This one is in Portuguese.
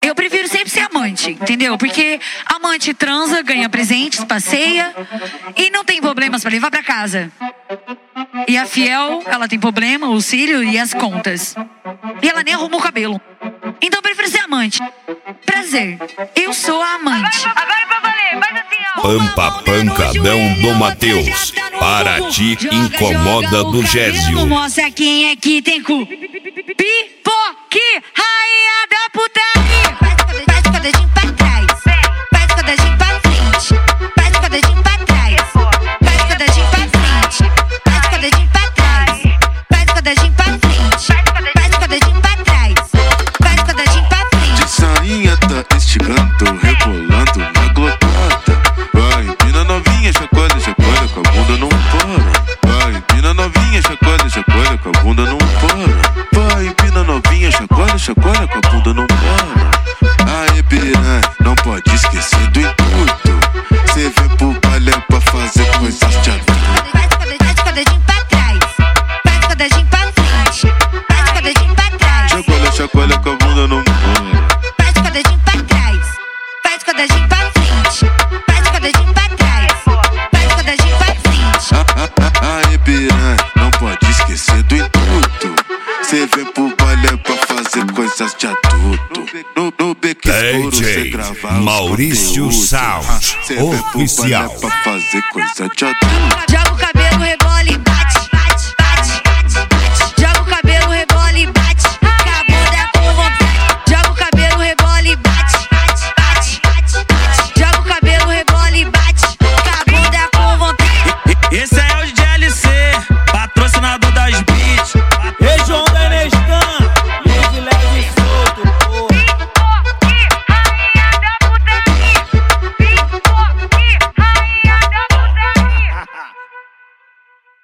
Eu prefiro sempre ser amante, entendeu? Porque amante transa, ganha presentes, passeia e não tem problemas pra levar pra casa. E a fiel, ela tem problema, o cílio e as contas. E ela nem arrumou o cabelo. Então eu prefiro ser amante. Prazer, eu sou a amante. Agora pra valer, faz assim, ó. Pampa Pancadão do Matheus. Paraty incomoda do Gésio. Mostra quem é que tem cu. Pipoque, rainha da putaria. Faz com o dedinho pra trás. Faz com o dedinho pra frente. Faz com o dedinho pra trás. Faz com o dedinho pra frente. Faz com o dedinho pra trás. Faz com o dedinho pra frente. Faz com o dedinho pra trás. Faz com o dedinho pra frente. De sainha tá esticando, rebolando na glocada. Vai, empina novinha, chacoalha, chacoalha, com a bunda não para. Vai, empina novinha, chacoalha, chacoalha, com a bunda não para. Vai, empina novinha, chacoalha, chacoalha, com a bunda não para. Aê, piranha, não pode esquecer do intuito. Cê vem pro baile pra fazer coisas de adulto. Faz com o dedinho pra trás. Faz com o dedinho pra frente. Faz com o dedinho pra trás. Chacoalha, chacoalha, com a bunda não para. Faz com o dedinho pra trás. Faz com o dedinho pra frente. Faz com o dedinho pra trás. Faz com o dedinho pra frente. Aê, piranha, não pode esquecer do intuito. Cê vem pro baile pra fazer coisas de adulto. No beco escuro cê DJ grava os Maurício conteúdos. Sound Cê vem pro Oficial. baile pra fazer coisa de adulto. Joga o cabelo